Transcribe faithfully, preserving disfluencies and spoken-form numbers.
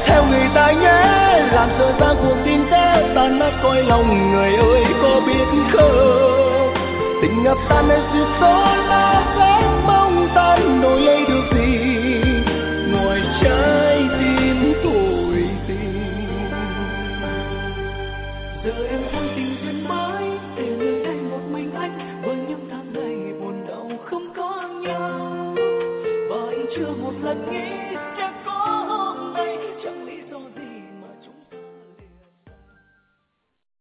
theo người ta nhé, làm dở dang cuộc tình thế, tan nát cõi lòng người ơi có biết không? Tình ngập tan nơi duyên số lá rách bóng tan, đổi lấy được gì ngoài trái tim tôi tình. Giờ em ôm tình duyên mới, để nơi đây một mình anh với những tháng ngày buồn đau không có nhau, và anh chưa một lần nghĩ